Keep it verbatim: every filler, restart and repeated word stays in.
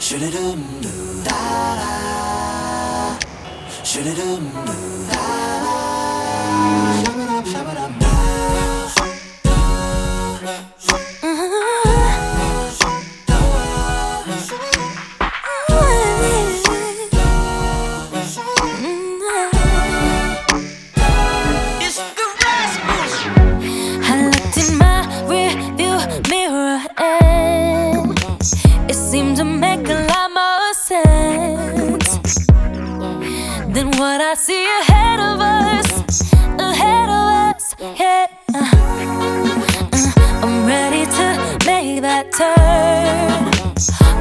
I looked in my rearview mirror and it seemed to make a lot more sense than what I see ahead of us, ahead of us, yeah. uh, I'm ready to make that turn.